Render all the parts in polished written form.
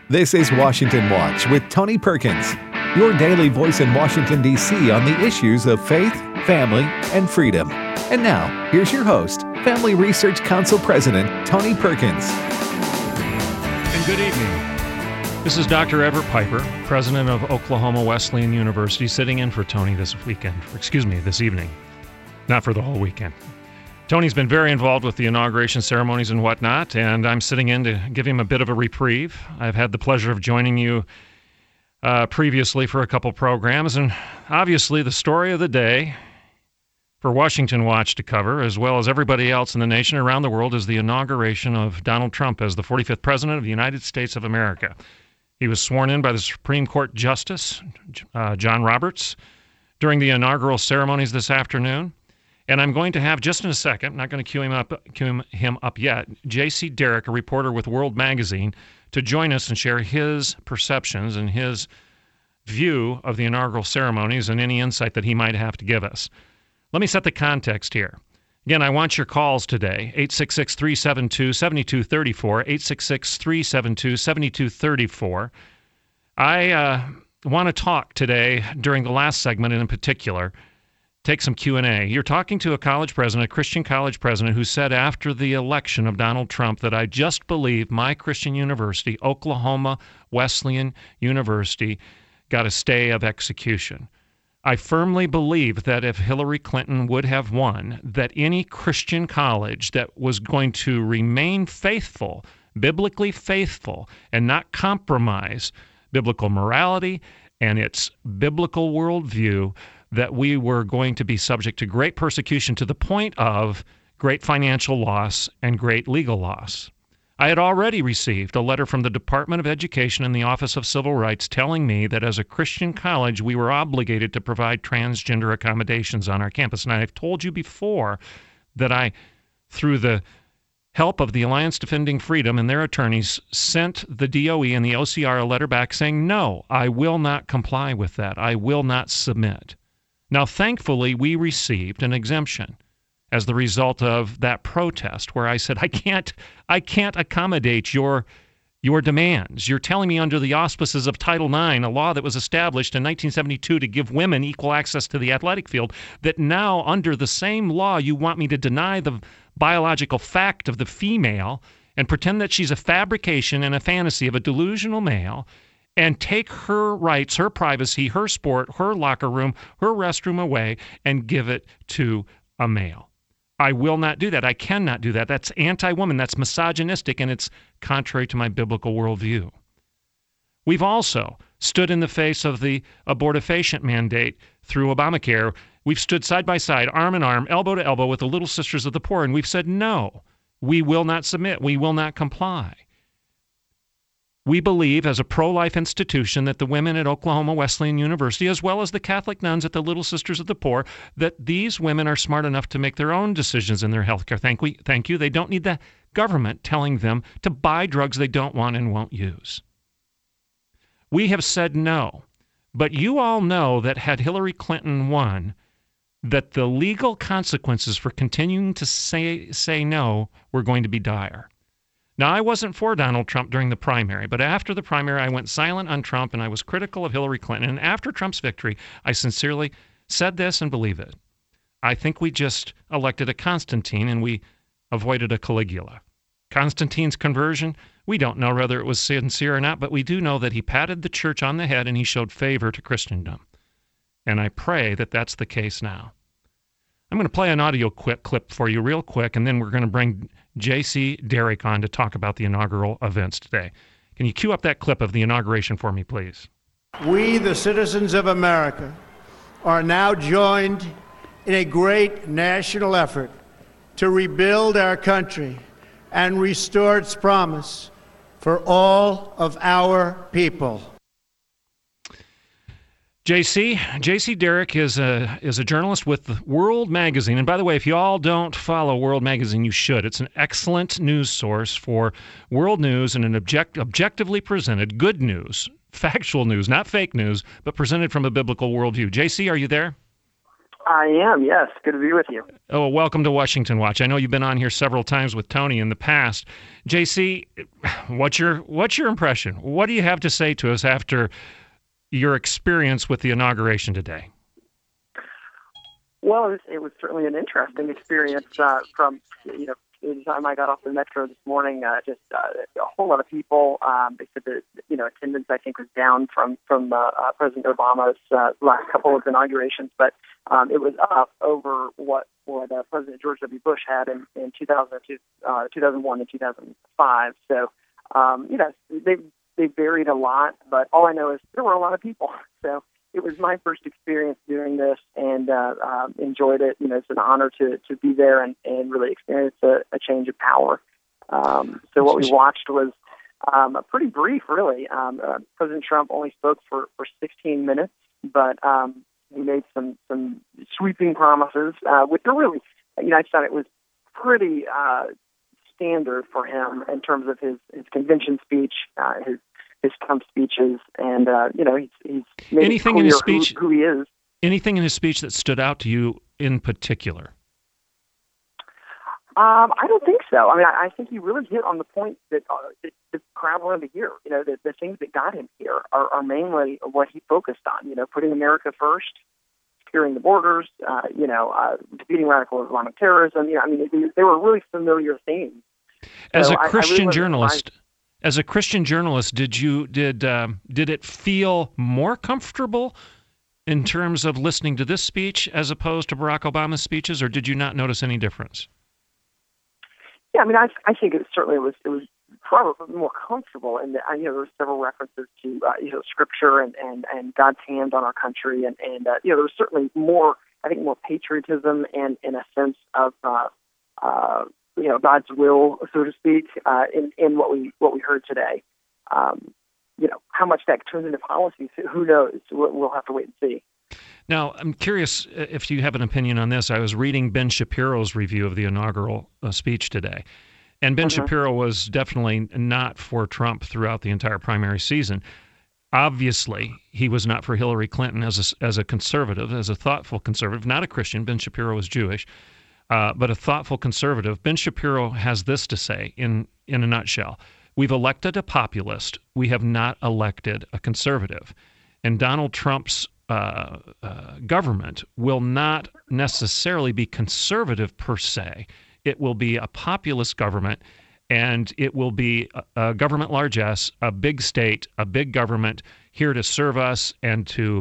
This is Washington Watch with Tony Perkins, your daily voice in Washington, D.C. on the issues of faith, family, and freedom. And now, here's your host, Family Research Council President Tony Perkins. And good evening. This is Dr. Everett Piper, president of Oklahoma Wesleyan University, sitting in for Tony this evening. Not for the whole weekend. Tony's been very involved with the inauguration ceremonies and whatnot, and I'm sitting in to give him a bit of a reprieve. I've had the pleasure of joining you previously for a couple programs, and obviously the story of the day for Washington Watch to cover, as well as everybody else in the nation around the world, is the inauguration of Donald Trump as the 45th President of the United States of America. He was sworn in by the Supreme Court Justice, John Roberts, during the inaugural ceremonies this afternoon. And I'm going to have, just in a second, I'm not going to cue him up yet, J.C. Derrick, a reporter with World Magazine, to join us and share his perceptions and his view of the inaugural ceremonies and any insight that he might have to give us. Let me set the context here. Again, I want your calls today, 866-372-7234, 866-372-7234. I want to talk today, during the last segment in particular, take some Q&A. You're talking to a college president, a Christian college president, who said after the election of Donald Trump that I just believe my Christian university, Oklahoma Wesleyan University, got a stay of execution. I firmly believe that if Hillary Clinton would have won, that any Christian college that was going to remain faithful, biblically faithful, and not compromise biblical morality and its biblical worldview, that we were going to be subject to great persecution to the point of great financial loss and great legal loss. I had already received a letter from the Department of Education and the Office of Civil Rights telling me that as a Christian college, we were obligated to provide transgender accommodations on our campus. And I've told you before that I, through the help of the Alliance Defending Freedom and their attorneys, sent the DOE and the OCR a letter back saying, no, I will not comply with that. I will not submit. Now, thankfully, we received an exemption as the result of that protest where I said, I can't accommodate your demands. You're telling me under the auspices of Title IX, a law that was established in 1972 to give women equal access to the athletic field, that now under the same law you want me to deny the biological fact of the female and pretend that she's a fabrication and a fantasy of a delusional male, and take her rights, her privacy, her sport, her locker room, her restroom away and give it to a male. I will not do that. I cannot do that. That's anti-woman. That's misogynistic, and it's contrary to my biblical worldview. We've also stood in the face of the abortifacient mandate through Obamacare. We've stood side by side, arm in arm, elbow to elbow with the Little Sisters of the Poor, and we've said, no, we will not submit. We will not comply. We believe, as a pro-life institution, that the women at Oklahoma Wesleyan University, as well as the Catholic nuns at the Little Sisters of the Poor, that these women are smart enough to make their own decisions in their health care. Thank you. They don't need the government telling them to buy drugs they don't want and won't use. We have said no. But you all know that had Hillary Clinton won, that the legal consequences for continuing to say no were going to be dire. Now, I wasn't for Donald Trump during the primary, but after the primary, I went silent on Trump, and I was critical of Hillary Clinton. And after Trump's victory, I sincerely said this and believe it. I think we just elected a Constantine, and we avoided a Caligula. Constantine's conversion, we don't know whether it was sincere or not, but we do know that he patted the church on the head and he showed favor to Christendom. And I pray that that's the case now. I'm going to play an audio clip for you real quick, and then we're going to bring J.C. Derrick on to talk about the inaugural events today. Can you cue up that clip of the inauguration for me, please? We, the citizens of America, are now joined in a great national effort to rebuild our country and restore its promise for all of our people. J.C. Derrick is a journalist with World Magazine. And by the way, if you all don't follow World Magazine, you should. It's an excellent news source for world news and an objectively presented good news, factual news, not fake news, but presented from a biblical worldview. J.C., are you there? I am, yes. Good to be with you. Oh, welcome to Washington Watch. I know you've been on here several times with Tony in the past. JC, what's your impression? What do you have to say to us after your experience with the inauguration today? Well, it was certainly an interesting experience from, the time I got off the metro this morning. Just a whole lot of people. They said that, attendance, I think, was down from President Obama's last couple of inaugurations, but it was up over what President George W. Bush had in 2001 and 2005. So, they varied a lot, but all I know is there were a lot of people. So it was my first experience doing this, and enjoyed it. It's an honor to be there and really experience a change of power. So what we watched was pretty brief, really. President Trump only spoke for 16 minutes, but he made some sweeping promises, which are really, I thought it was pretty standard for him in terms of his convention speech, his Trump speeches, and he's made anything it clear in his speech, who he is. Anything in his speech that stood out to you in particular? I don't think so. I mean, I think he really hit on the point that the crowd wanted to hear. The things that got him here are mainly what he focused on. Putting America first, securing the borders, defeating radical Islamic terrorism. They were really familiar themes. As so a Christian journalist, did it feel more comfortable in terms of listening to this speech as opposed to Barack Obama's speeches, or did you not notice any difference? Yeah, I think it certainly was probably more comfortable, and there were several references to scripture and God's hand on our country, and there was certainly more patriotism and a sense of God's will, so to speak, in what we heard today. How much that turns into policy, who knows? We'll have to wait and see. Now, I'm curious if you have an opinion on this. I was reading Ben Shapiro's review of the inaugural speech today, and Ben Shapiro was definitely not for Trump throughout the entire primary season. Obviously, he was not for Hillary Clinton as a conservative, as a thoughtful conservative, not a Christian. Ben Shapiro was Jewish, but a thoughtful conservative. Ben Shapiro has this to say in a nutshell. We've elected a populist. We have not elected a conservative. And Donald Trump's government will not necessarily be conservative per se. It will be a populist government, and it will be a government largesse, a big state, a big government here to serve us and to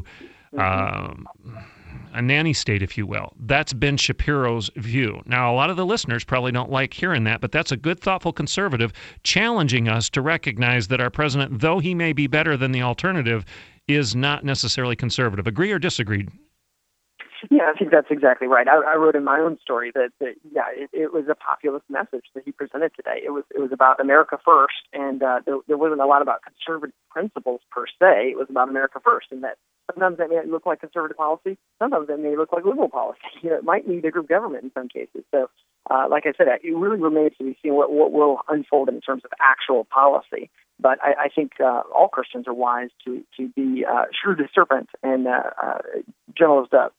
a nanny state, if you will. That's Ben Shapiro's view. Now, a lot of the listeners probably don't like hearing that, but that's a good, thoughtful conservative challenging us to recognize that our president, though he may be better than the alternative, is not necessarily conservative. Agree or disagree? Yeah, I think that's exactly right. I wrote in my own story that it was a populist message that he presented today. It was about America first, and there wasn't a lot about conservative principles per se. It was about America first, and that sometimes that may look like conservative policy, sometimes that may look like liberal policy. It might need a group government in some cases. So, like I said, it really remains to be seen what will unfold in terms of actual policy. But I think all Christians are wise to be shrewd as serpent and gentle as dove.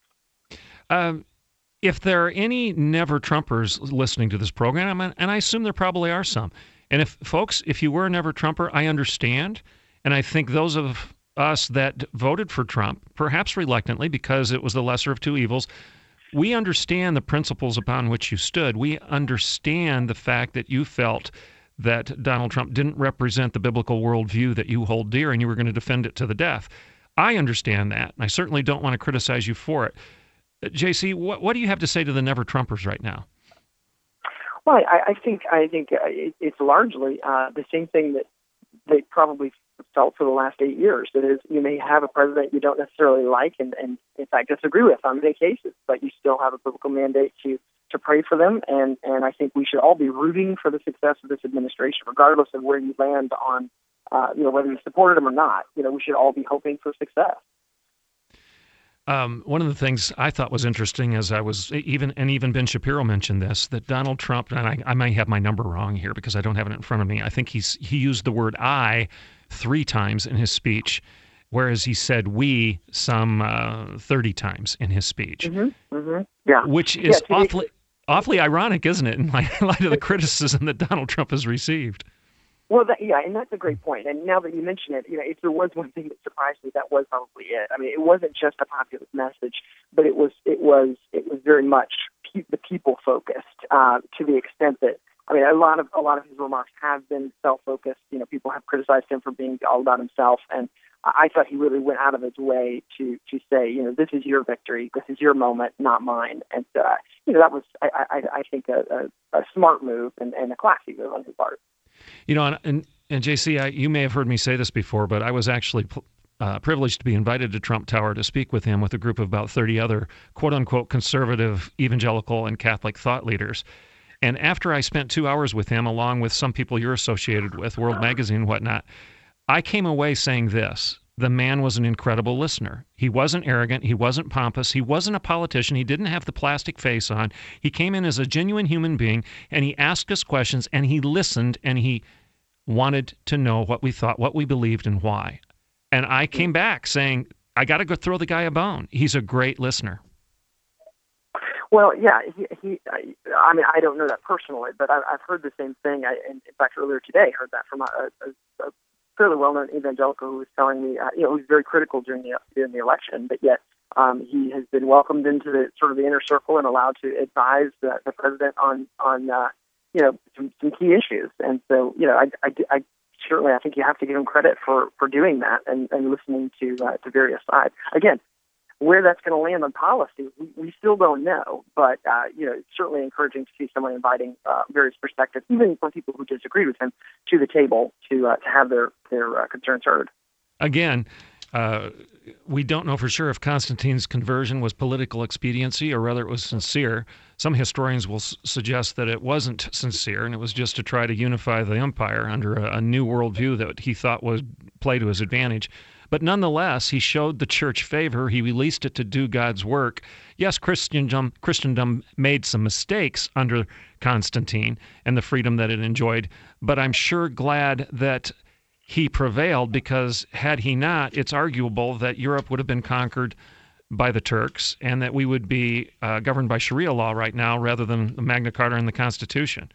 If there are any never-Trumpers listening to this program, and I assume there probably are some, and if you were a never-Trumper, I understand, and I think those of us that voted for Trump, perhaps reluctantly because it was the lesser of two evils, we understand the principles upon which you stood. We understand the fact that you felt that Donald Trump didn't represent the biblical worldview that you hold dear, and you were going to defend it to the death. I understand that, and I certainly don't want to criticize you for it. JC, what do you have to say to the never-Trumpers right now? Well, I think it's largely the same thing that they probably felt for the last 8 years. That is, you may have a president you don't necessarily like and in fact disagree with on many cases, but you still have a biblical mandate to pray for them. And I think we should all be rooting for the success of this administration, regardless of where you land on, whether you supported them or not. We should all be hoping for success. One of the things I thought was interesting as I was even Ben Shapiro mentioned this, that Donald Trump, and I may have my number wrong here because I don't have it in front of me. I think he used the word "I" 3 times in his speech, whereas he said we some 30 times in his speech. Yeah. Which is awfully ironic, isn't it, in light of the criticism that Donald Trump has received? Well, and that's a great point. And now that you mention it, if there was one thing that surprised me, that was probably it. I mean, it wasn't just a populist message, but it was very much the people focused to the extent that, I mean, a lot of his remarks have been self-focused. People have criticized him for being all about himself, and I thought he really went out of his way to say, this is your victory, this is your moment, not mine. And that was, I think, a smart move and a classy move on his part. And JC, you may have heard me say this before, but I was actually privileged to be invited to Trump Tower to speak with him with a group of about 30 other quote-unquote conservative, evangelical, and Catholic thought leaders. And after I spent 2 hours with him, along with some people you're associated with, World Magazine and whatnot, I came away saying this: the man was an incredible listener. He wasn't arrogant. He wasn't pompous. He wasn't a politician. He didn't have the plastic face on. He came in as a genuine human being, and he asked us questions, and he listened, and he wanted to know what we thought, what we believed, and why. And I came back saying, I got to go throw the guy a bone. He's a great listener. Well, yeah, I mean, I don't know that personally, but I've heard the same thing. In fact, earlier today, heard that from a fairly well-known evangelical who was telling me, he was very critical during the election, but yet he has been welcomed into the sort of the inner circle and allowed to advise the president on some key issues. And so, I certainly, I think you have to give him credit for doing that and listening to various sides. Again, where that's going to land on policy, we still don't know. But it's certainly encouraging to see someone inviting various perspectives, even from people who disagree with him, to the table to have their concerns heard. Again, we don't know for sure if Constantine's conversion was political expediency or whether it was sincere. Some historians will suggest that it wasn't sincere and it was just to try to unify the empire under a new worldview that he thought would play to his advantage. But nonetheless, he showed the church favor. He released it to do God's work. Yes, Christendom made some mistakes under Constantine and the freedom that it enjoyed, but I'm sure glad that he prevailed, because had he not, it's arguable that Europe would have been conquered by the Turks and that we would be governed by Sharia law right now rather than the Magna Carta and the Constitution.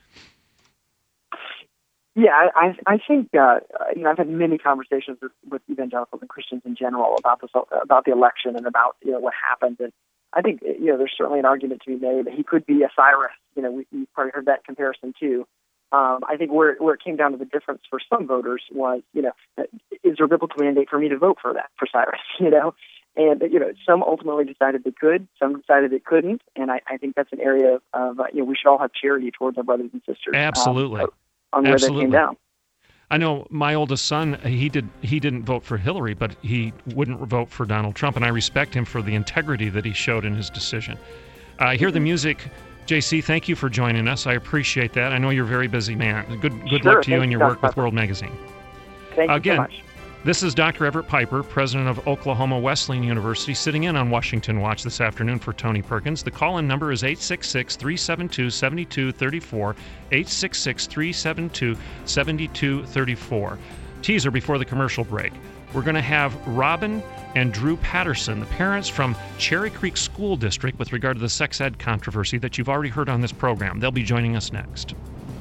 Yeah, I think I've had many conversations with evangelicals and Christians in general about the election and about what happened, and I think there's certainly an argument to be made that he could be a Cyrus. We've probably heard that comparison too. I think where it came down to the difference for some voters was is there a biblical mandate for me to vote for Cyrus? And some ultimately decided they could, some decided they couldn't, and I think that's an area of we should all have charity towards our brothers and sisters. Absolutely. On where they came down. I know my oldest son, he didn't vote for Hillary, but he wouldn't vote for Donald Trump, and I respect him for the integrity that he showed in his decision. Hear the music. JC, thank you for joining us. I appreciate that. I know you're a very busy man. Good luck to you in your work with World Magazine. Thank you so much. This is Dr. Everett Piper, president of Oklahoma Wesleyan University, sitting in on Washington Watch this afternoon for Tony Perkins. The call-in number is 866-372-7234, 866-372-7234. Teaser before the commercial break. We're going to have Robin and Drew Patterson, the parents from Cherry Creek School District, with regard to the sex ed controversy that you've already heard on this program. They'll be joining us next.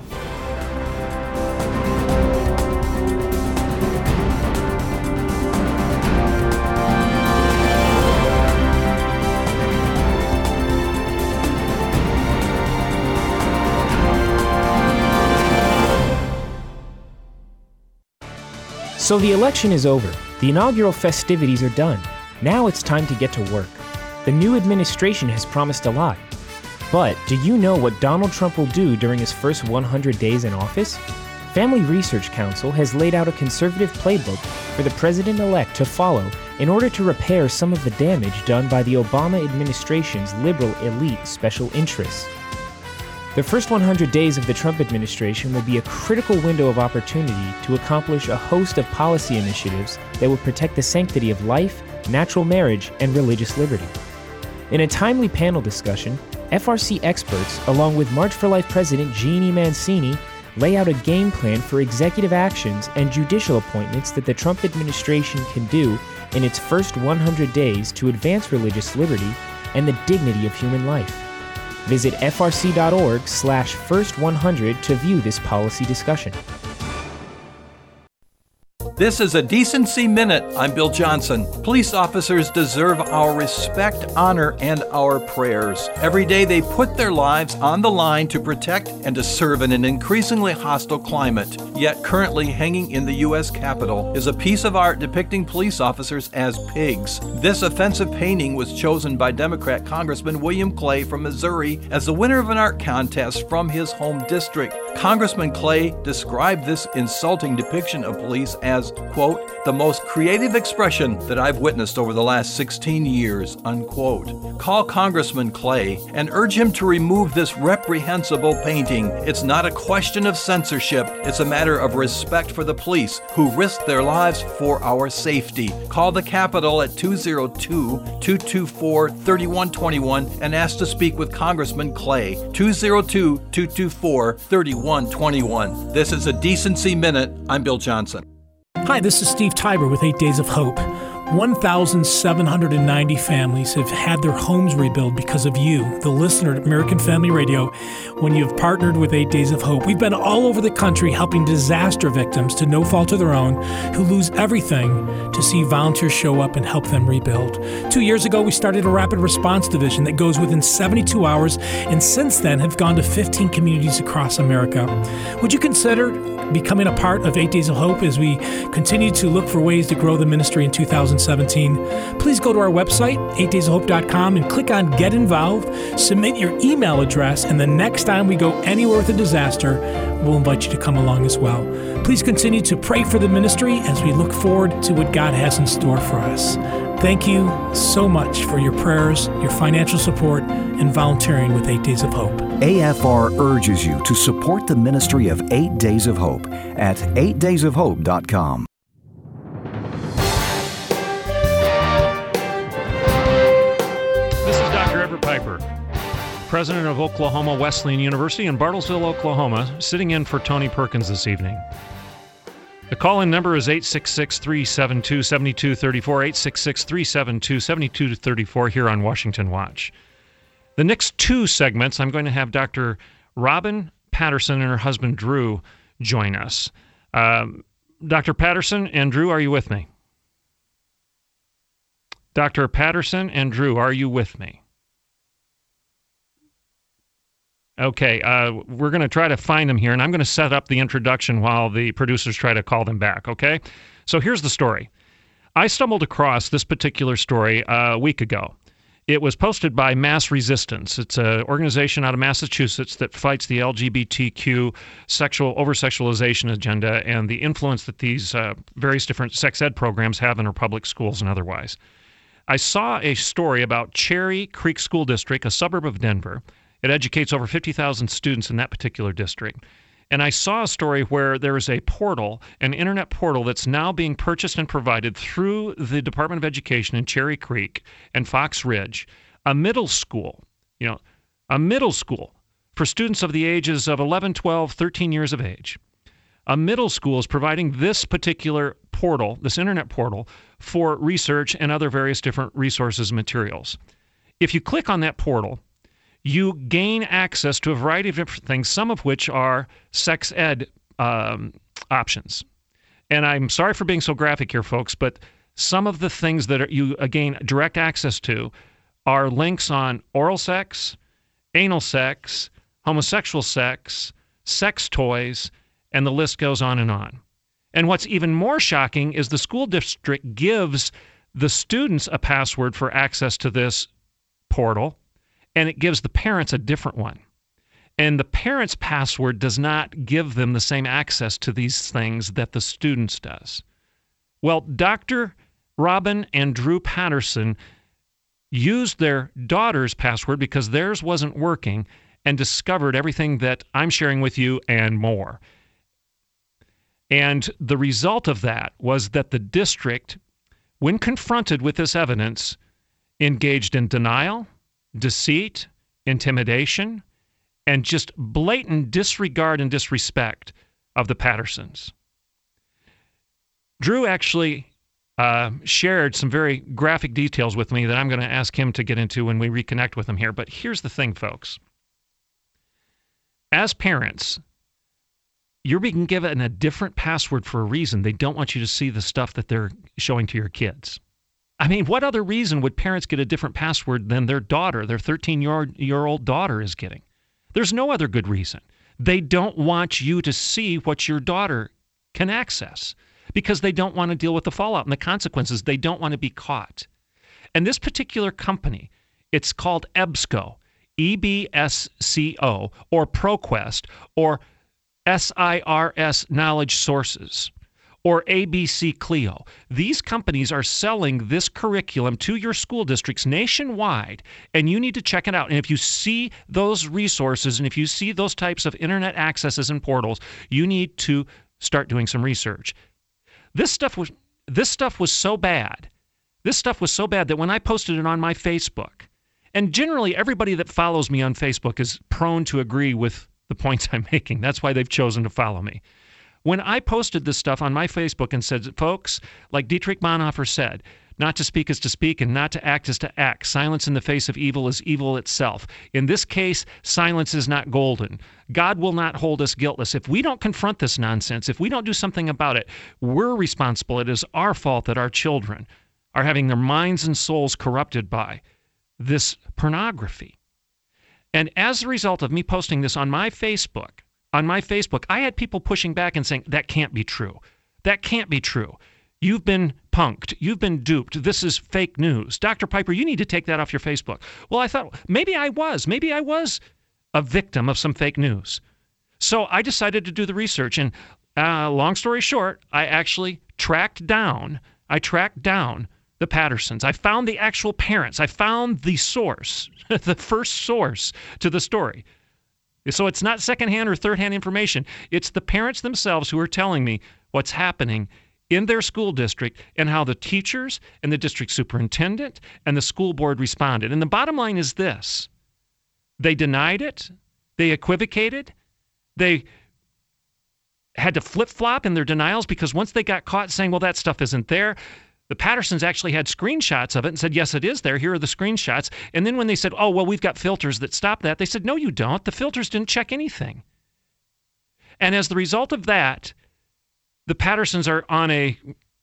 So the election is over. The inaugural festivities are done. Now it's time to get to work. The new administration has promised a lot. But do you know what Donald Trump will do during his first 100 days in office? Family Research Council has laid out a conservative playbook for the president-elect to follow in order to repair some of the damage done by the Obama administration's liberal elite special interests. The first 100 days of the Trump administration will be a critical window of opportunity to accomplish a host of policy initiatives that will protect the sanctity of life, natural marriage, and religious liberty. In a timely panel discussion, FRC experts, along with March for Life President Jeannie Mancini, lay out a game plan for executive actions and judicial appointments that the Trump administration can do in its first 100 days to advance religious liberty and the dignity of human life. Visit frc.org/first100 to view this policy discussion. This is a Decency Minute. I'm Bill Johnson. Police officers deserve our respect, honor, and our prayers. Every day they put their lives on the line to protect and to serve in an increasingly hostile climate. Yet currently hanging in the U.S. Capitol is a piece of art depicting police officers as pigs. This offensive painting was chosen by Democrat Congressman William Clay from Missouri as the winner of an art contest from his home district. Congressman Clay described this insulting depiction of police as, quote, the most creative expression that I've witnessed over the last 16 years, unquote. Call Congressman Clay and urge him to remove this reprehensible painting. It's not a question of censorship. It's a matter of respect for the police who risk their lives for our safety. Call the Capitol at 202-224-3121 and ask to speak with Congressman Clay. 202-224-3121. This is a Decency Minute. I'm Bill Johnson. Hi, this is Steve Tiber with 8 Days of Hope. 1,790 families have had their homes rebuilt because of you, the listener at American Family Radio, when you have partnered with 8 Days of Hope. We've been all over the country helping disaster victims to no fault of their own who lose everything to see volunteers show up and help them rebuild. 2 years ago, we started a rapid response division that goes within 72 hours and since then have gone to 15 communities across America. Would you consider becoming a part of 8 Days of Hope as we continue to look for ways to grow the ministry in 2017? Please go to our website, 8daysofhope.com, and click on Get Involved, submit your email address, and the next time we go anywhere with a disaster, we'll invite you to come along as well. Please continue to pray for the ministry as we look forward to what God has in store for us. Thank you so much for your prayers, your financial support, and volunteering with 8 Days of Hope. AFR urges you to support the ministry of 8 Days of Hope at 8daysofhope.com. This is Dr. Everett Piper, president of Oklahoma Wesleyan University in Bartlesville, Oklahoma, sitting in for Tony Perkins this evening. The call-in number is 866-372-7234, 866-372-7234 here on Washington Watch. The next two segments, I'm going to have Dr. Robin Patterson and her husband Drew join us. Dr. Patterson and Drew, are you with me? Dr. Patterson and Drew, are you with me? Okay, we're going to try to find them here, and I'm going to set up the introduction while the producers try to call them back, okay? So here's the story. I stumbled across this particular story a week ago. It was posted by Mass Resistance. It's an organization out of Massachusetts that fights the LGBTQ over-sexualization agenda and the influence that these various different sex ed programs have in our public schools and otherwise. I saw a story about Cherry Creek School District, a suburb of Denver. It educates over 50,000 students in that particular district. And I saw a story where there is a portal, an internet portal that's now being purchased and provided through the Department of Education in Cherry Creek and Fox Ridge, a middle school for students of the ages of 11, 12, 13 years of age. A middle school is providing this particular portal, this internet portal, for research and other various different resources and materials. If you click on that portal, you gain access to a variety of different things, some of which are sex ed options. And I'm sorry for being so graphic here, folks, but some of the things that you gain direct access to are links on oral sex, anal sex, homosexual sex, sex toys, and the list goes on and on. And what's even more shocking is the school district gives the students a password for access to this portal, and it gives the parents a different one. And the parents' password does not give them the same access to these things that the students does. Well, Dr. Robin and Drew Patterson used their daughter's password because theirs wasn't working and discovered everything that I'm sharing with you and more. And the result of that was that the district, when confronted with this evidence, engaged in denial, deceit, intimidation, and just blatant disregard and disrespect of the Pattersons. Drew actually shared some very graphic details with me that I'm going to ask him to get into when we reconnect with him here. But here's the thing, folks. As parents, you're being given a different password for a reason. They don't want you to see the stuff that they're showing to your kids. I mean, what other reason would parents get a different password than their daughter, their 13-year-old daughter is getting? There's no other good reason. They don't want you to see what your daughter can access because they don't want to deal with the fallout and the consequences. They don't want to be caught. And this particular company, it's called EBSCO, EBSCO, or ProQuest, or SIRS Knowledge Sources, or ABC Clio. These companies are selling this curriculum to your school districts nationwide, and you need to check it out. And if you see those resources, and if you see those types of internet accesses and portals, you need to start doing some research. This stuff was so bad. This stuff was so bad that when I posted it on my Facebook, and generally everybody that follows me on Facebook is prone to agree with the points I'm making. That's why they've chosen to follow me. When I posted this stuff on my Facebook and said, folks, like Dietrich Bonhoeffer said, not to speak is to speak and not to act is to act. Silence in the face of evil is evil itself. In this case, silence is not golden. God will not hold us guiltless. If we don't confront this nonsense, if we don't do something about it, we're responsible. It is our fault that our children are having their minds and souls corrupted by this pornography. And as a result of me posting this on my Facebook, I had people pushing back and saying, that can't be true. That can't be true. You've been punked. You've been duped. This is fake news. Dr. Piper, you need to take that off your Facebook. Well, I thought, maybe I was a victim of some fake news. So I decided to do the research. And long story short, I actually tracked down the Pattersons. I found the actual parents. I found the source, the first source to the story. So it's not secondhand or third-hand information. It's the parents themselves who are telling me what's happening in their school district and how the teachers and the district superintendent and the school board responded. And the bottom line is this. They denied it. They equivocated. They had to flip-flop in their denials because once they got caught saying, well, that stuff isn't there, the Pattersons actually had screenshots of it and said, yes, it is there. Here are the screenshots. And then when they said, oh, well, we've got filters that stop that, they said, no, you don't. The filters didn't check anything. And as the result of that, the Pattersons are on a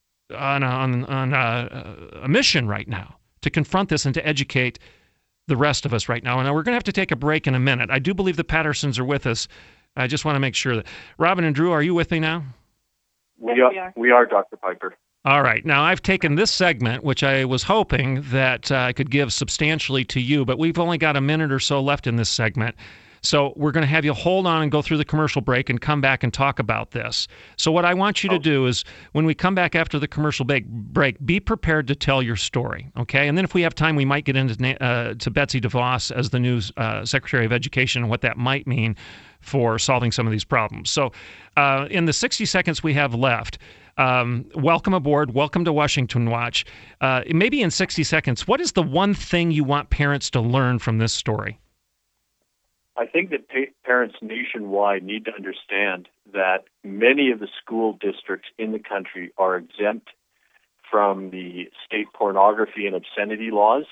mission right now to confront this and to educate the rest of us right now. And we're going to have to take a break in a minute. I do believe the Pattersons are with us. I just want to make sure that... Robin and Drew, are you with me now? We are, Dr. Piper. All right. Now, I've taken this segment, which I was hoping that I could give substantially to you, but we've only got a minute or so left in this segment. So we're going to have you hold on and go through the commercial break and come back and talk about this. So what I want you to do is when we come back after the commercial break, be prepared to tell your story, okay? And then if we have time, we might get into to Betsy DeVos as the new Secretary of Education and what that might mean for solving some of these problems. So in the 60 seconds we have left, welcome aboard. Welcome to Washington Watch. Maybe in 60 seconds, what is the one thing you want parents to learn from this story? I think that parents nationwide need to understand that many of the school districts in the country are exempt from the state pornography and obscenity laws.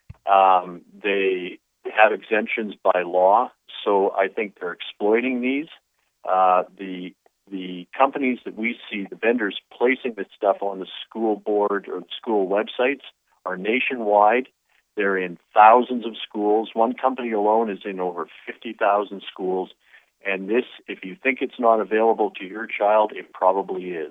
They have exemptions by law, so I think they're exploiting these. The companies that we see, the vendors placing this stuff on the school board or school websites are nationwide. They're in thousands of schools. One company alone is in over 50,000 schools. And this, if you think it's not available to your child, it probably is.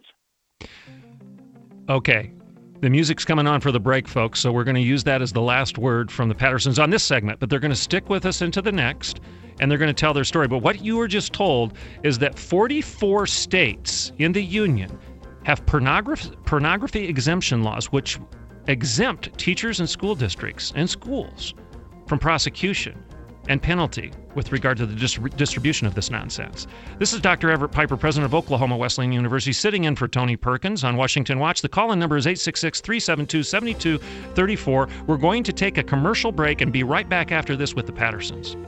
Okay. The music's coming on for the break, folks, so we're going to use that as the last word from the Pattersons on this segment, but they're going to stick with us into the next, and they're going to tell their story. But what you were just told is that 44 states in the Union have pornography exemption laws, which exempt teachers and school districts and schools from prosecution and penalty with regard to the distribution of this nonsense. This is Dr. Everett Piper, president of Oklahoma Wesleyan University, sitting in for Tony Perkins on Washington Watch. The call-in number is 866-372-7234. We're going to take a commercial break and be right back after this with the Pattersons.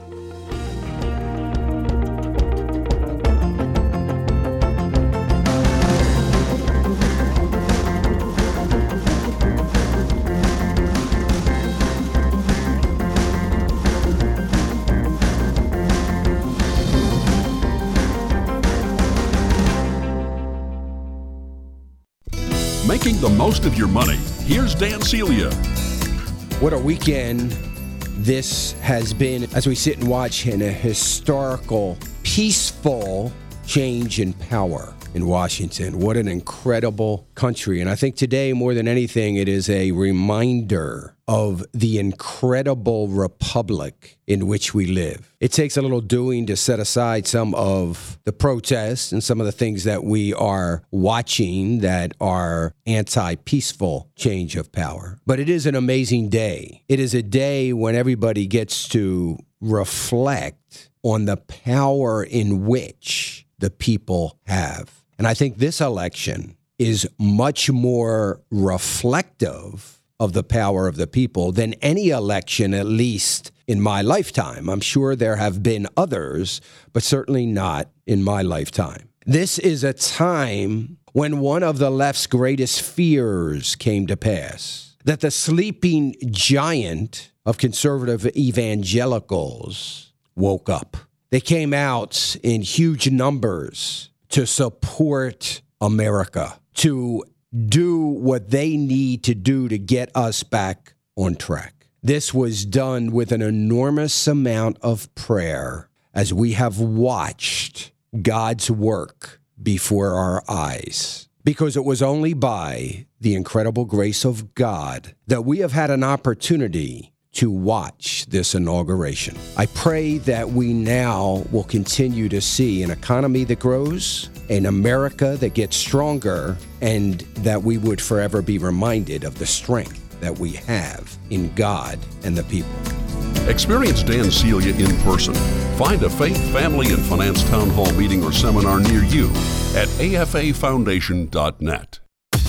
making the most of your money. Here's Dan Celia. What a weekend this has been as we sit and watch in a historical, peaceful change in power in Washington. What an incredible country. And I think today, more than anything, it is a reminder of the incredible republic in which we live. It takes a little doing to set aside some of the protests and some of the things that we are watching that are anti-peaceful change of power. But it is an amazing day. It is a day when everybody gets to reflect on the power in which the people have. And I think this election is much more reflective of the power of the people than any election, at least in my lifetime. I'm sure there have been others, but certainly not in my lifetime. This is a time when one of the left's greatest fears came to pass, that the sleeping giant of conservative evangelicals woke up. They came out in huge numbers to support America, to do what they need to do to get us back on track. This was done with an enormous amount of prayer as we have watched God's work before our eyes. Because it was only by the incredible grace of God that we have had an opportunity to watch this inauguration. I pray that we now will continue to see an economy that grows, an America that gets stronger, and that we would forever be reminded of the strength that we have in God and the people. Experience Dan Celia in person. Find a faith, family, and finance town hall meeting or seminar near you at afafoundation.net.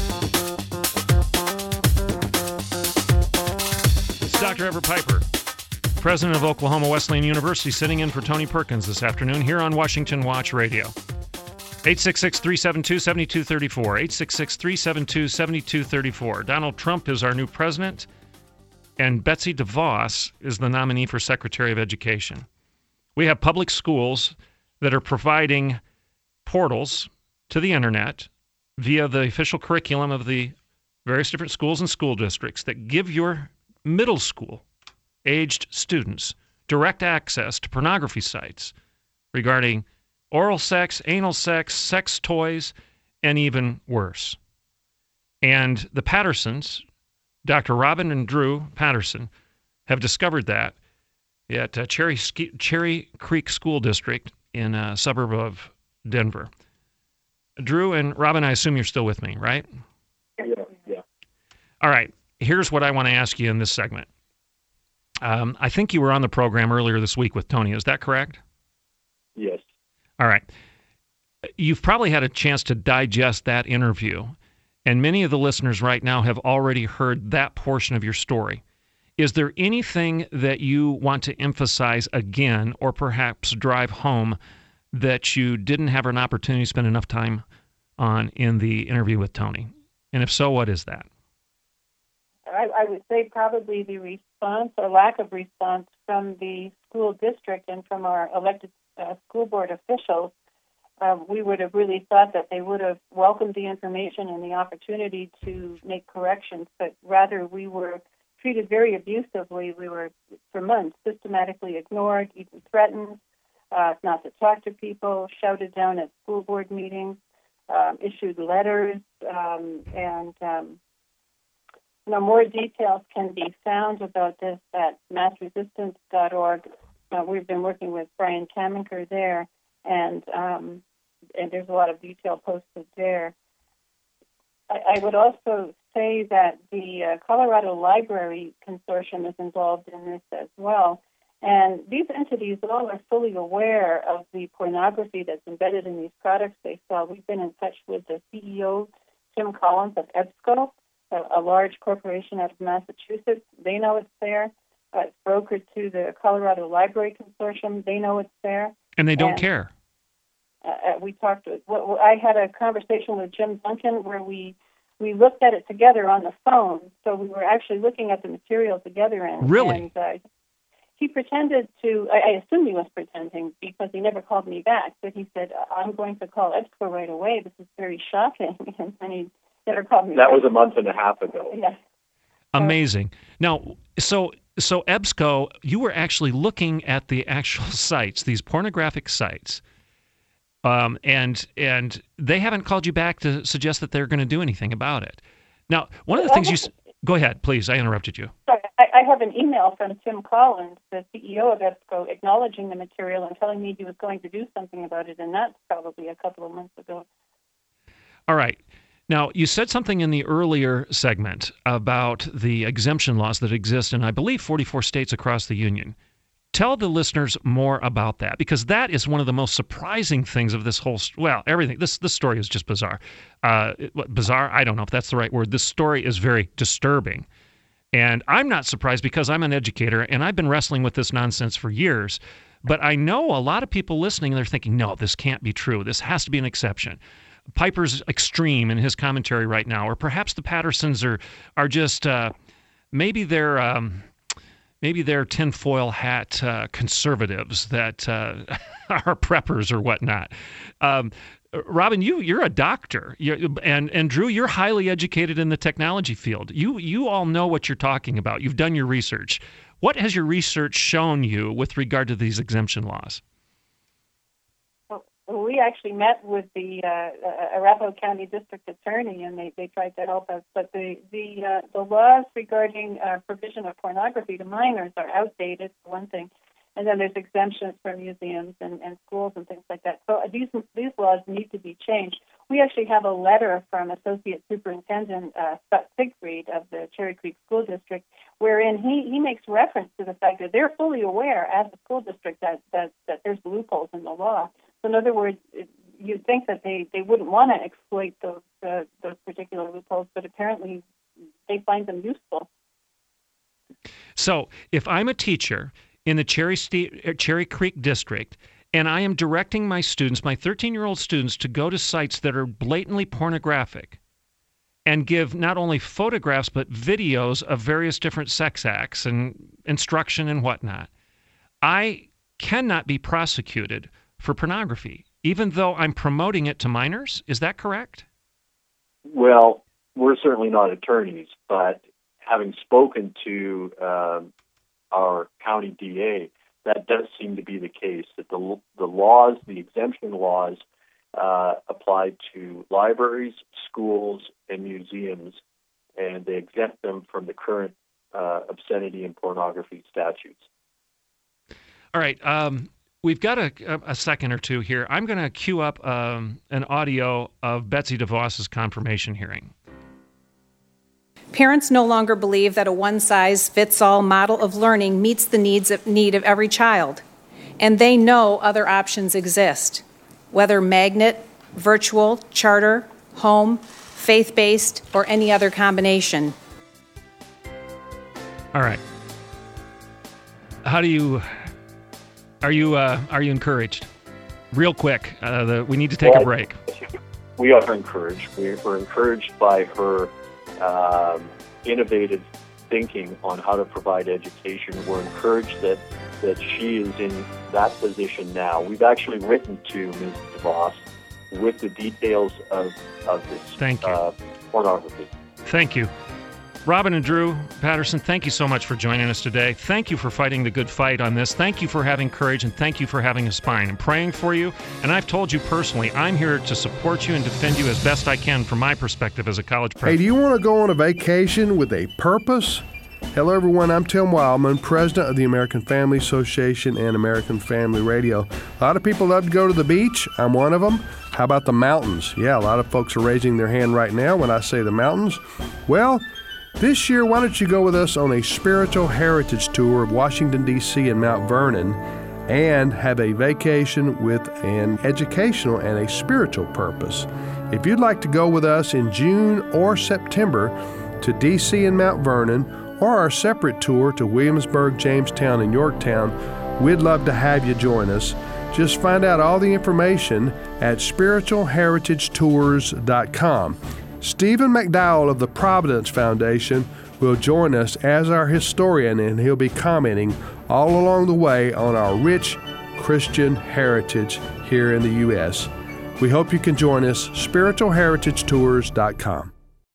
Dr. Everett Piper, president of Oklahoma Wesleyan University, sitting in for Tony Perkins this afternoon here on Washington Watch Radio. 866-372-7234, 866-372-7234. Donald Trump is our new president, and Betsy DeVos is the nominee for Secretary of Education. We have public schools that are providing portals to the internet via the official curriculum of the various different schools and school districts that give your middle school aged students direct access to pornography sites regarding oral sex, anal sex, sex toys, and even worse. And the Pattersons, Dr. Robin and Drew Patterson, have discovered that at Cherry Creek School District in a suburb of Denver. Drew and Robin, I assume you're still with me, right? Yeah. All right. Here's what I want to ask you in this segment. I think you were on the program earlier this week with Tony. Is that correct? Yes. All right. You've probably had a chance to digest that interview, and many of the listeners right now have already heard that portion of your story. Is there anything that you want to emphasize again or perhaps drive home that you didn't have an opportunity to spend enough time on in the interview with Tony? And if so, what is that? I would say probably the response or lack of response from the school district and from our elected school board officials. We would have really thought that they would have welcomed the information and the opportunity to make corrections, but rather we were treated very abusively. We were, for months, systematically ignored, even threatened not to talk to people, shouted down at school board meetings, issued letters, and more details can be found about this at massresistance.org. We've been working with Brian Kamenker there, and there's a lot of detail posted there. I would also say that the Colorado Library Consortium is involved in this as well, and these entities all are fully aware of the pornography that's embedded in these products they sell. We've been in touch with the CEO, Tim Collins of EBSCO, a large corporation out of Massachusetts. They know it's there. It's brokered to the Colorado Library Consortium. They know it's there. And they don't care. We talked. I had a conversation with Jim Duncan where we looked at it together on the phone. So we were actually looking at the material together. Really? And he pretended to, I assume he was pretending because he never called me back, but he said, I'm going to call EBSCO right away. This is very shocking. And that are probably... That was a month and a half ago. Yes. Amazing. Now, so EBSCO, you were actually looking at the actual sites, these pornographic sites, and they haven't called you back to suggest that they're going to do anything about it. Now, one of the things go ahead, please. I interrupted you. Sorry, I have an email from Tim Collins, the CEO of EBSCO, acknowledging the material and telling me he was going to do something about it, and that's probably a couple of months ago. All right. Now, you said something in the earlier segment about the exemption laws that exist in, I believe, 44 states across the union. Tell the listeners more about that, because that is one of the most surprising things of this whole, everything. This story is just bizarre. Bizarre? I don't know if that's the right word. This story is very disturbing. And I'm not surprised because I'm an educator and I've been wrestling with this nonsense for years. But I know a lot of people listening, they're thinking, no, this can't be true. This has to be an exception. Piper's extreme in his commentary right now, or perhaps the Pattersons are just maybe they're tinfoil hat conservatives that are preppers or whatnot. Robin, you're a doctor, and Drew, you're highly educated in the technology field. You all know what you're talking about. You've done your research. What has your research shown you with regard to these exemption laws? Well, we actually met with the Arapahoe County District Attorney, and they tried to help us. But the laws regarding provision of pornography to minors are outdated, for one thing. And then there's exemptions for museums and schools and things like that. So these laws need to be changed. We actually have a letter from Associate Superintendent Scott Siegfried of the Cherry Creek School District, wherein he makes reference to the fact that they're fully aware as a school district that there's loopholes in the law. So in other words, you'd think that they wouldn't want to exploit those particular loopholes, but apparently they find them useful. So if I'm a teacher in the Cherry Creek District, and I am directing my students, my 13-year-old students, to go to sites that are blatantly pornographic and give not only photographs but videos of various different sex acts and instruction and whatnot, I cannot be prosecuted for pornography, even though I'm promoting it to minors. Is that correct? Well, we're certainly not attorneys, but having spoken to our county DA, that does seem to be the case, that the laws, the exemption laws, apply to libraries, schools, and museums, and they exempt them from the current obscenity and pornography statutes. All right. We've got a second or two here. I'm going to cue up an audio of Betsy DeVos's confirmation hearing. Parents no longer believe that a one-size-fits-all model of learning meets the need of every child, and they know other options exist, whether magnet, virtual, charter, home, faith-based, or any other combination. All right. Are you encouraged? Real quick, we need to take a break. We are encouraged. We're encouraged by her innovative thinking on how to provide education. We're encouraged that she is in that position now. We've actually written to Ms. DeVos with the details of this pornography. Thank you. Robin and Drew Patterson, thank you so much for joining us today. Thank you for fighting the good fight on this. Thank you for having courage, and thank you for having a spine. I'm praying for you, and I've told you personally, I'm here to support you and defend you as best I can from my perspective as a college president. Hey, do you want to go on a vacation with a purpose? Hello, everyone. I'm Tim Wildman, president of the American Family Association and American Family Radio. A lot of people love to go to the beach. I'm one of them. How about the mountains? Yeah, a lot of folks are raising their hand right now when I say the mountains. Well, this year, why don't you go with us on a spiritual heritage tour of Washington, D.C. and Mount Vernon and have a vacation with an educational and a spiritual purpose. If you'd like to go with us in June or September to D.C. and Mount Vernon or our separate tour to Williamsburg, Jamestown, and Yorktown, we'd love to have you join us. Just find out all the information at spiritualheritagetours.com. Stephen McDowell of the Providence Foundation will join us as our historian, and he'll be commenting all along the way on our rich Christian heritage here in the U.S. We hope you can join us, spiritualheritagetours.com.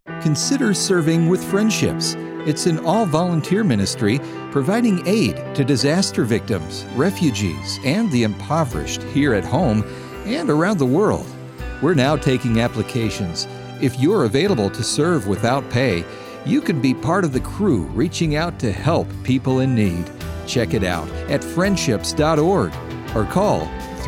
Consider serving with Friendships. It's an all-volunteer ministry providing aid to disaster victims, refugees, and the impoverished here at home and around the world. We're now taking applications. If you're available to serve without pay, you can be part of the crew reaching out to help people in need. Check it out at friendships.org or call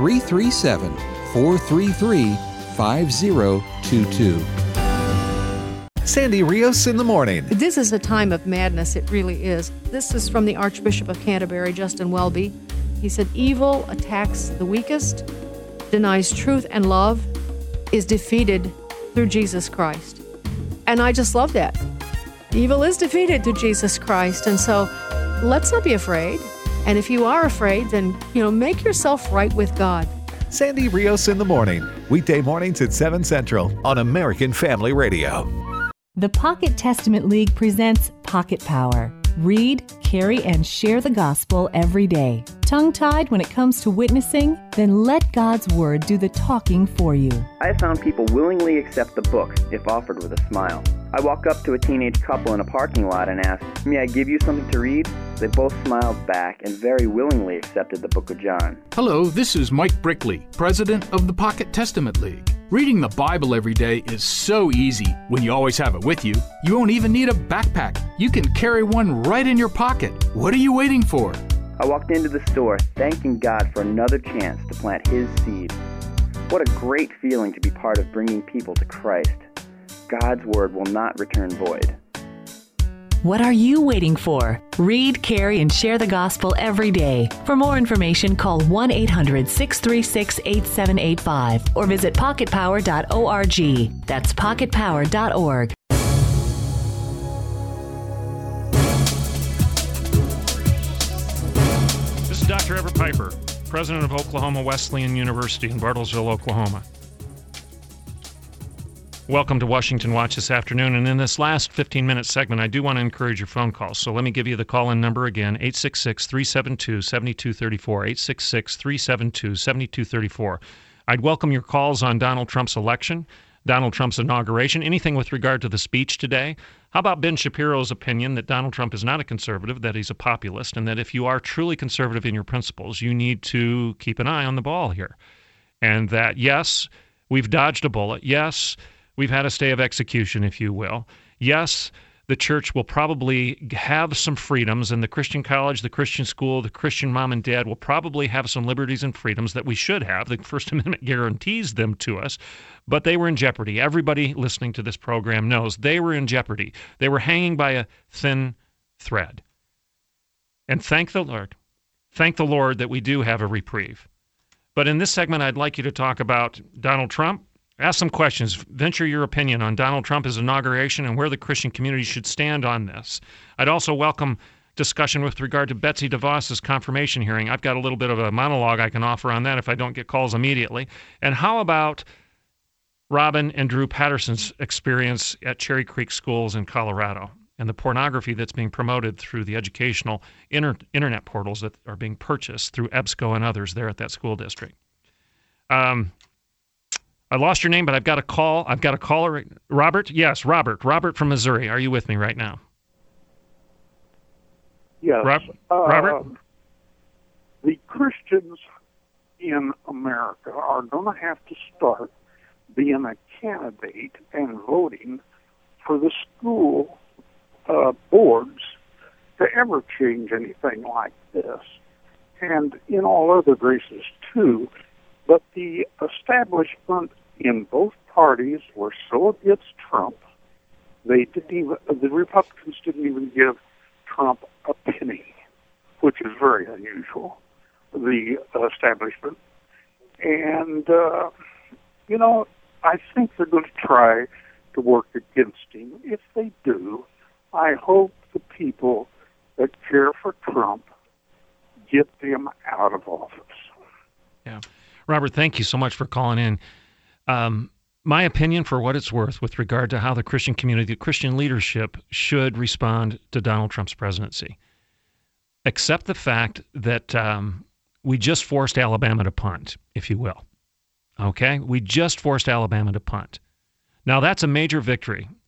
337-433-5022. Sandy Rios in the morning. This is a time of madness, it really is. This is from the Archbishop of Canterbury, Justin Welby. He said, evil attacks the weakest, denies truth and love, is defeated through Jesus Christ. And I just love that. Evil is defeated through Jesus Christ. And so let's not be afraid. And if you are afraid, then, make yourself right with God. Sandy Rios in the morning. Weekday mornings at 7 Central on American Family Radio. The Pocket Testament League presents Pocket Power. Read, carry, and share the gospel every day. Tongue-tied when it comes to witnessing? Then let God's Word do the talking for you. I have found people willingly accept the book if offered with a smile. I walk up to a teenage couple in a parking lot and ask, "May I give you something to read?" They both smiled back and very willingly accepted the book of John. Hello, this is Mike Brickley, president of the Pocket Testament League. Reading the Bible every day is so easy when you always have it with you. You won't even need a backpack. You can carry one right in your pocket. What are you waiting for? I walked into the store thanking God for another chance to plant His seed. What a great feeling to be part of bringing people to Christ. God's Word will not return void. What are you waiting for? Read, carry, and share the gospel every day. For more information, call 1-800-636-8785 or visit pocketpower.org. That's pocketpower.org. This is Dr. Everett Piper, president of Oklahoma Wesleyan University in Bartlesville, Oklahoma. Welcome to Washington Watch this afternoon, and in this last 15-minute segment, I do want to encourage your phone calls. So let me give you the call-in number again, 866-372-7234, 866-372-7234. I'd welcome your calls on Donald Trump's election, Donald Trump's inauguration, anything with regard to the speech today. How about Ben Shapiro's opinion that Donald Trump is not a conservative, that he's a populist, and that if you are truly conservative in your principles, you need to keep an eye on the ball here. And that, yes, we've dodged a bullet. Yes, we've had a stay of execution, if you will. Yes, the church will probably have some freedoms, and the Christian college, the Christian school, the Christian mom and dad will probably have some liberties and freedoms that we should have. The First Amendment guarantees them to us, but they were in jeopardy. Everybody listening to this program knows they were in jeopardy. They were hanging by a thin thread. And thank the Lord that we do have a reprieve. But in this segment, I'd like you to talk about Donald Trump. Ask some questions. Venture your opinion on Donald Trump's inauguration and where the Christian community should stand on this. I'd also welcome discussion with regard to Betsy DeVos's confirmation hearing. I've got a little bit of a monologue I can offer on that if I don't get calls immediately. And how about Robin and Drew Patterson's experience at Cherry Creek Schools in Colorado and the pornography that's being promoted through the educational internet portals that are being purchased through EBSCO and others there at that school district. I lost your name, but I've got a call. I've got a caller. Robert? Yes, Robert. Robert from Missouri. Are you with me right now? Yes. Robert? The Christians in America are going to have to start being a candidate and voting for the school boards to ever change anything like this. And in all other races, too. But the establishment in both parties were so against Trump, the Republicans didn't even give Trump a penny, which is very unusual, the establishment. And, I think they're going to try to work against him. If they do, I hope the people that care for Trump get them out of office. Yeah. Robert, thank you so much for calling in. My opinion, for what it's worth, with regard to how the Christian community, the Christian leadership should respond to Donald Trump's presidency. Accept the fact that we just forced Alabama to punt, if you will. Okay? We just forced Alabama to punt. Now, that's a major victory.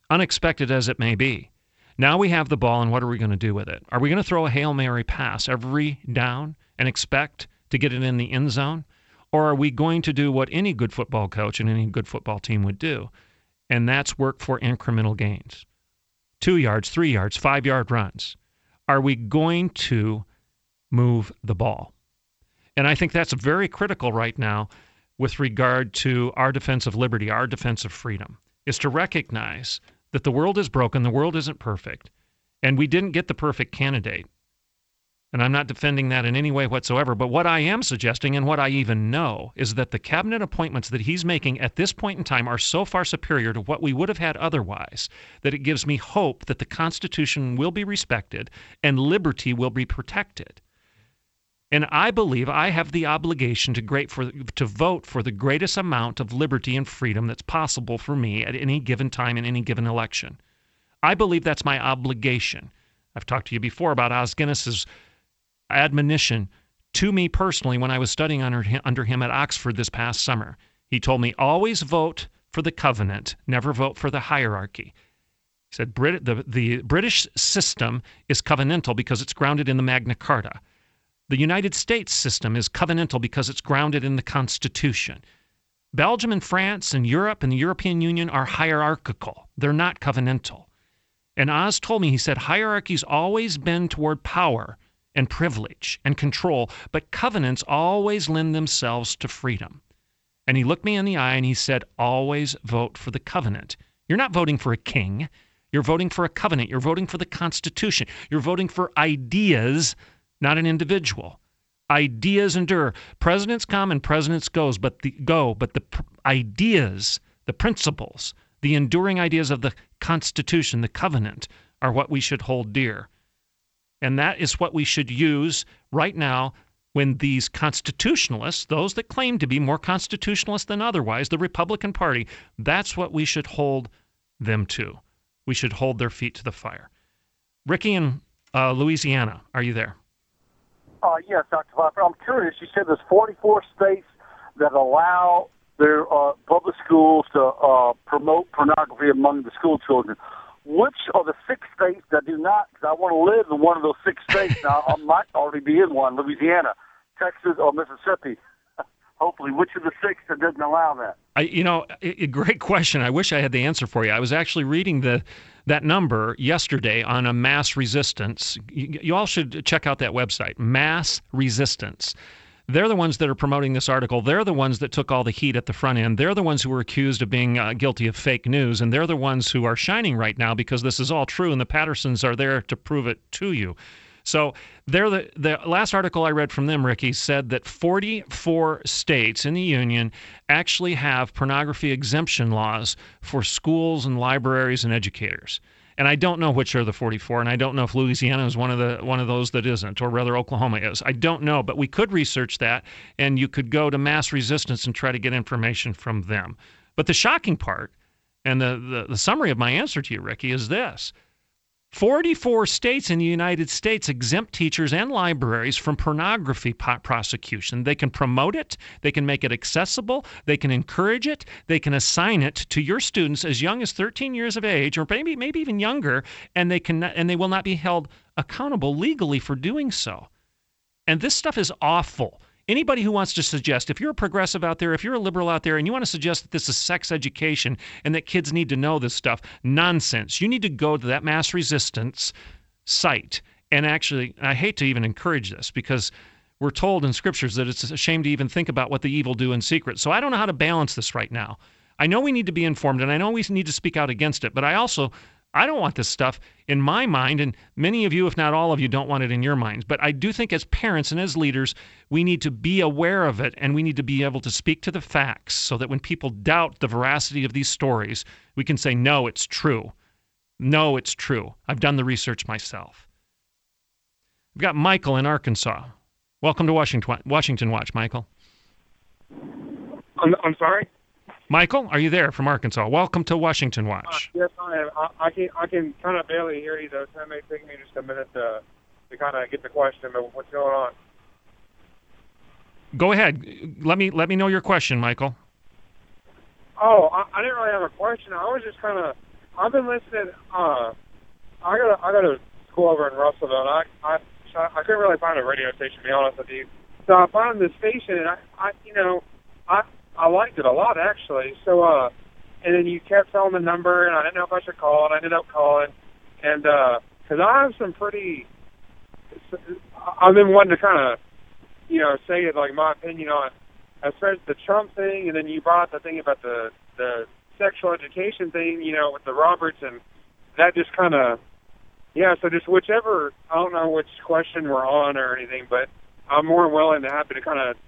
unexpected as it may be. Now we have the ball, and what are we going to do with it? Are we going to throw a Hail Mary pass every down and expect to get it in the end zone? Or are we going to do what any good football coach and any good football team would do, and that's work for incremental gains? 2 yards, 3 yards, 5-yard runs. Are we going to move the ball? And I think that's very critical right now with regard to our defense of liberty, our defense of freedom, is to recognize that the world is broken, the world isn't perfect, and we didn't get the perfect candidate. And I'm not defending that in any way whatsoever, but what I am suggesting, and what I even know, is that the cabinet appointments that he's making at this point in time are so far superior to what we would have had otherwise that it gives me hope that the Constitution will be respected and liberty will be protected. And I believe I have the obligation to vote for the greatest amount of liberty and freedom that's possible for me at any given time in any given election. I believe that's my obligation. I've talked to you before about Os Guinness's admonition to me personally when I was studying under him at Oxford this past summer. He told me, always vote for the covenant, never vote for the hierarchy. He said the British system is covenantal because it's grounded in the Magna Carta. The United States system is covenantal because it's grounded in the Constitution. Belgium and France and Europe and the European Union are hierarchical. They're not covenantal. And Oz told me, he said, hierarchies always bend toward power and privilege and control, but covenants always lend themselves to freedom. And he looked me in the eye and he said, always vote for the covenant. You're not voting for a king. You're voting for a covenant. You're voting for the Constitution. You're voting for ideas, not an individual. Ideas endure. Presidents come and presidents go, but the ideas, the principles, the enduring ideas of the Constitution, the covenant, are what we should hold dear. And that is what we should use right now when these constitutionalists, those that claim to be more constitutionalist than otherwise, the Republican Party, that's what we should hold them to. We should hold their feet to the fire. Ricky in Louisiana, are you there? Yes, Dr. Pfeiffer. I'm curious. You said there's 44 states that allow their public schools to promote pornography among the school children. Which are the 6 states that do not? Because I want to live in one of those 6 states. Now, I might already be in one, Louisiana, Texas, or Mississippi. Hopefully, which of the 6 that doesn't allow that? A great question. I wish I had the answer for you. I was actually reading that number yesterday on a mass resistance. You all should check out that website, Mass Resistance. They're the ones that are promoting this article. They're the ones that took all the heat at the front end. They're the ones who were accused of being guilty of fake news, and they're the ones who are shining right now because this is all true, and the Pattersons are there to prove it to you. So they're the last article I read from them, Ricky, said that 44 states in the Union actually have pornography exemption laws for schools and libraries and educators. And I don't know which are the 44, and I don't know if Louisiana is one of those that isn't, or rather Oklahoma is. I don't know, but we could research that, and you could go to Mass Resistance and try to get information from them. But the shocking part, and the summary of my answer to you, Ricky, is this. 44 states in the United States exempt teachers and libraries from pornography prosecution. They can promote it, they can make it accessible, they can encourage it, they can assign it to your students as young as 13 years of age, or maybe even younger, and they will not be held accountable legally for doing so. And this stuff is awful. Anybody who wants to suggest, if you're a progressive out there, if you're a liberal out there, and you want to suggest that this is sex education and that kids need to know this stuff, nonsense. You need to go to that Mass Resistance site. And actually, I hate to even encourage this because we're told in scriptures that it's a shame to even think about what the evil do in secret. So I don't know how to balance this right now. I know we need to be informed, and I know we need to speak out against it, but I don't want this stuff in my mind, and many of you, if not all of you, don't want it in your minds. But I do think as parents and as leaders, we need to be aware of it, and we need to be able to speak to the facts so that when people doubt the veracity of these stories, we can say, no, it's true. No, it's true. I've done the research myself. We've got Michael in Arkansas. Welcome to Washington Watch, Michael. I'm sorry? Michael, are you there from Arkansas? Welcome to Washington Watch. Yes, I am. I can kind of barely hear you, though, so it may take me just a minute to kind of get the question of what's going on. Go ahead. Let me know your question, Michael. Oh, I didn't really have a question. I was just kind of I've been listening. I got a school over in Russellville, and I couldn't really find a radio station, to be honest with you. So I found this station, and I liked it a lot, actually. So, and then you kept telling the number, and I didn't know if I should call, and I ended up calling. And, because I have some pretty, I've been wanting to kind of, say it, like, my opinion on, as far as the Trump thing, and then you brought up the thing about the sexual education thing, with the Roberts, and that just kind of, so just whichever, I don't know which question we're on or anything, but I'm more willing to happy to kind of.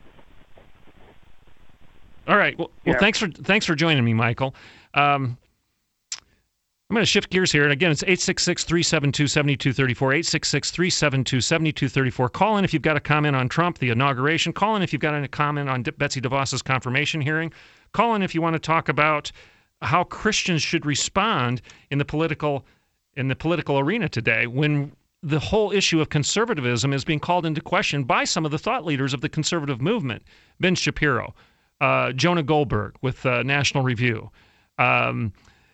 All right. Well, thanks for joining me, Michael. I'm going to shift gears here. And again, it's 866-372-7234, 866-372-7234. Call in if you've got a comment on Trump, the inauguration. Call in if you've got a comment on Betsy DeVos's confirmation hearing. Call in if you want to talk about how Christians should respond in the political arena today when the whole issue of conservatism is being called into question by some of the thought leaders of the conservative movement. Ben Shapiro, Jonah Goldberg with National Review, all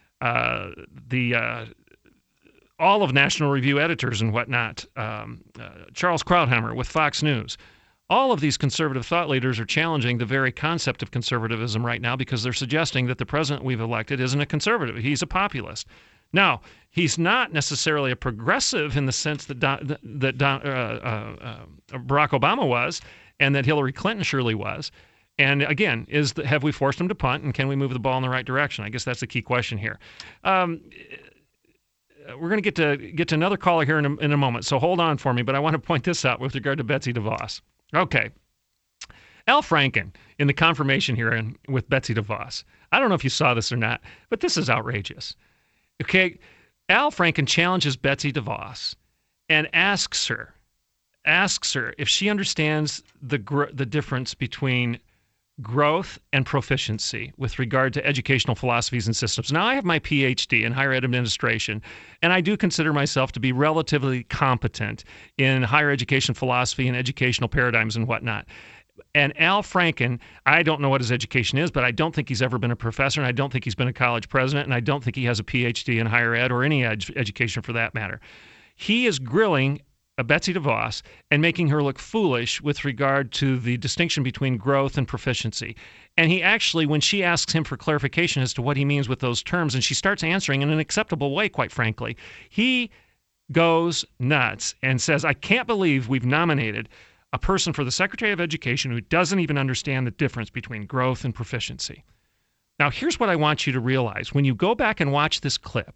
of National Review editors and whatnot, Charles Krauthammer with Fox News. All of these conservative thought leaders are challenging the very concept of conservatism right now because they're suggesting that the president we've elected isn't a conservative. He's a populist. Now, he's not necessarily a progressive in the sense that Barack Obama was and that Hillary Clinton surely was. And again, have we forced him to punt, and can we move the ball in the right direction? I guess that's the key question here. We're going to get to another caller here in a moment, so hold on for me, but I want to point this out with regard to Betsy DeVos. Okay. Al Franken in the confirmation hearing with Betsy DeVos. I don't know if you saw this or not, but this is outrageous. Okay, Al Franken challenges Betsy DeVos and asks her if she understands the difference between growth and proficiency with regard to educational philosophies and systems. Now, I have my PhD in higher ed administration, and I do consider myself to be relatively competent in higher education philosophy and educational paradigms and whatnot. And Al Franken, I don't know what his education is, but I don't think he's ever been a professor, and I don't think he's been a college president, and I don't think he has a PhD in higher ed or any education for that matter. He is grilling Betsy DeVos and making her look foolish with regard to the distinction between growth and proficiency. And he actually, when she asks him for clarification as to what he means with those terms, and she starts answering in an acceptable way, quite frankly, he goes nuts and says, I can't believe we've nominated a person for the Secretary of Education who doesn't even understand the difference between growth and proficiency. Now, here's what I want you to realize. When you go back and watch this clip,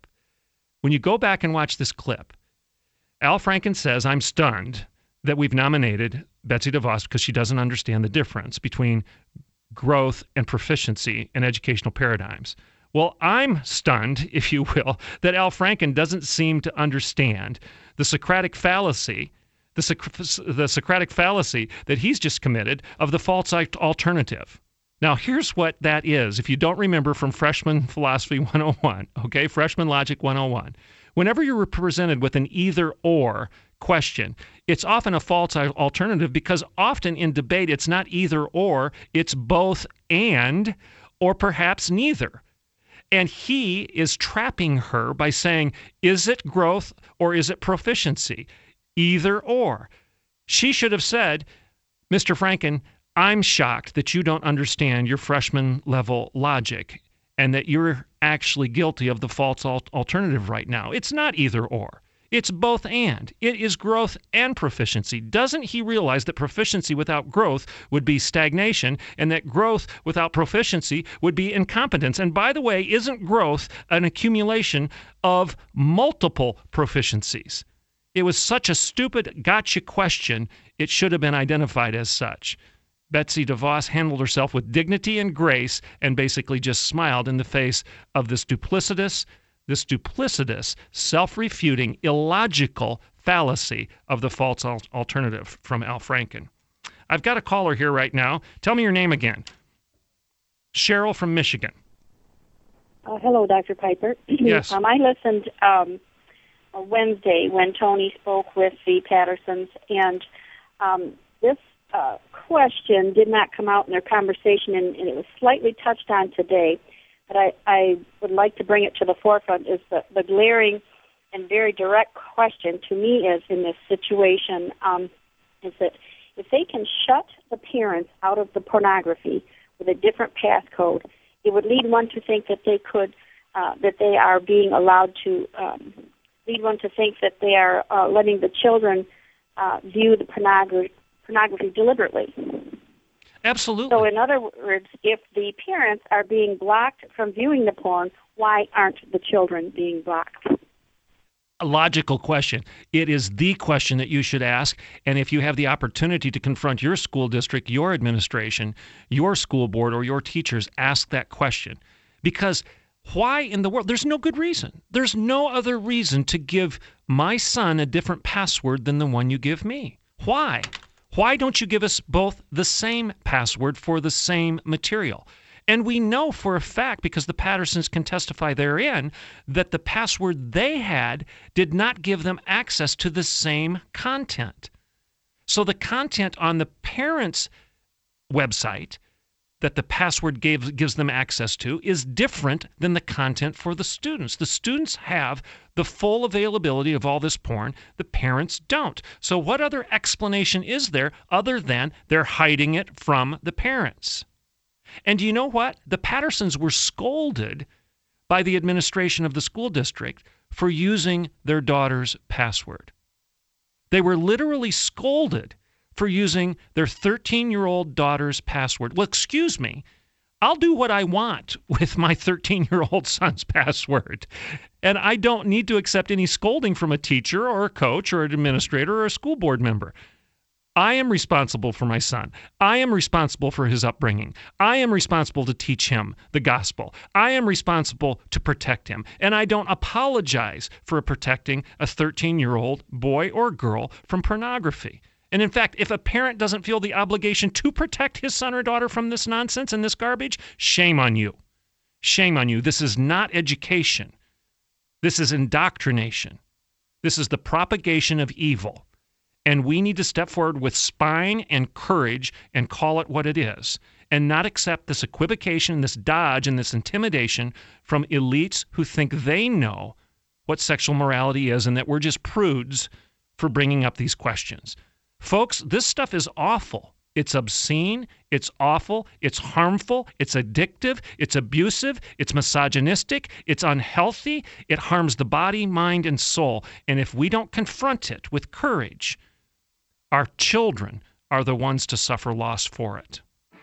Al Franken says, I'm stunned that we've nominated Betsy DeVos because she doesn't understand the difference between growth and proficiency in educational paradigms. Well, I'm stunned, if you will, that Al Franken doesn't seem to understand the Socratic fallacy, the Socratic fallacy that he's just committed of the false alternative. Now, here's what that is. If you don't remember from Freshman Philosophy 101, okay, Freshman Logic 101, whenever you're presented with an either-or question, it's often a false alternative because often in debate it's not either-or, it's both and, or perhaps neither. And he is trapping her by saying, is it growth or is it proficiency? Either or. She should have said, Mr. Franken, I'm shocked that you don't understand your freshman level logic and that you're actually guilty of the false alternative right now. It's not either or. It's both and. It is growth and proficiency. Doesn't he realize that proficiency without growth would be stagnation and that growth without proficiency would be incompetence? And by the way, isn't growth an accumulation of multiple proficiencies? It was such a stupid gotcha question, it should have been identified as such. Betsy DeVos handled herself with dignity and grace and basically just smiled in the face of this duplicitous, self-refuting, illogical fallacy of the false alternative from Al Franken. I've got a caller here right now. Tell me your name again. Cheryl from Michigan. Hello, Dr. Piper. Yes. I listened Wednesday when Tony spoke with the Pattersons, and this question did not come out in their conversation, and it was slightly touched on today. but I would like to bring it to the forefront, is the glaring and very direct question to me is in this situation is that if they can shut the parents out of the pornography with a different passcode, it would lead one to think that they could, that they are being allowed to, lead one to think that they are letting the children view the pornography deliberately. Absolutely. So in other words, if the parents are being blocked from viewing the porn, why aren't the children being blocked? A logical question. It is the question that you should ask, and if you have the opportunity to confront your school district, your administration, your school board, or your teachers, ask that question. Because why in the world? There's no good reason. There's no other reason to give my son a different password than the one you give me. Why? Why don't you give us both the same password for the same material? And we know for a fact, because the Pattersons can testify therein, that the password they had did not give them access to the same content. So the content on the parents' website that the password gives them access to is different than the content for the students. The students have the full availability of all this porn. The parents don't. So what other explanation is there other than they're hiding it from the parents? And you know what? The Pattersons were scolded by the administration of the school district for using their daughter's password. They were literally scolded for using their 13-year-old daughter's password. Well, excuse me, I'll do what I want with my 13-year-old son's password. And I don't need to accept any scolding from a teacher or a coach or an administrator or a school board member. I am responsible for my son. I am responsible for his upbringing. I am responsible to teach him the gospel. I am responsible to protect him. And I don't apologize for protecting a 13-year-old boy or girl from pornography. And in fact, if a parent doesn't feel the obligation to protect his son or daughter from this nonsense and this garbage, shame on you. Shame on you. This is not education. This is indoctrination. This is the propagation of evil. And we need to step forward with spine and courage and call it what it is, and not accept this equivocation, this dodge, and this intimidation from elites who think they know what sexual morality is and that we're just prudes for bringing up these questions. Folks, this stuff is awful. It's obscene, it's awful, it's harmful, it's addictive, it's abusive, it's misogynistic, it's unhealthy, it harms the body, mind, and soul. And if we don't confront it with courage, our children are the ones to suffer loss for it.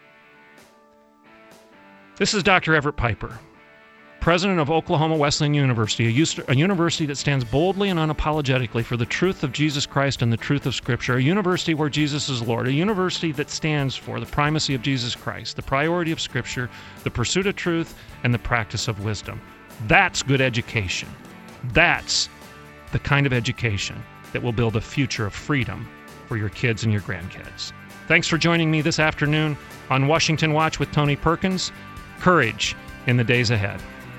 This is Dr. Everett Piper, president of Oklahoma Wesleyan University, a university that stands boldly and unapologetically for the truth of Jesus Christ and the truth of Scripture, a university where Jesus is Lord, a university that stands for the primacy of Jesus Christ, the priority of Scripture, the pursuit of truth, and the practice of wisdom. That's good education. That's the kind of education that will build a future of freedom for your kids and your grandkids. Thanks for joining me this afternoon on Washington Watch with Tony Perkins. Courage in the days ahead.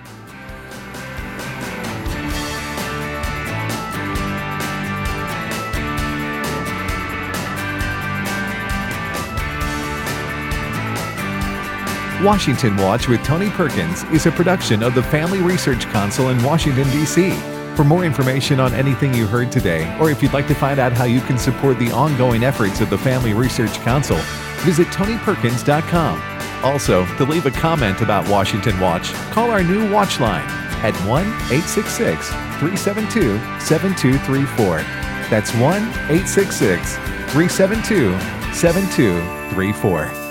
Washington Watch with Tony Perkins is a production of the Family Research Council in Washington, D.C. For more information on anything you heard today, or if you'd like to find out how you can support the ongoing efforts of the Family Research Council, visit TonyPerkins.com. Also, to leave a comment about Washington Watch, call our new Watch line at 1-866-372-7234. That's 1-866-372-7234.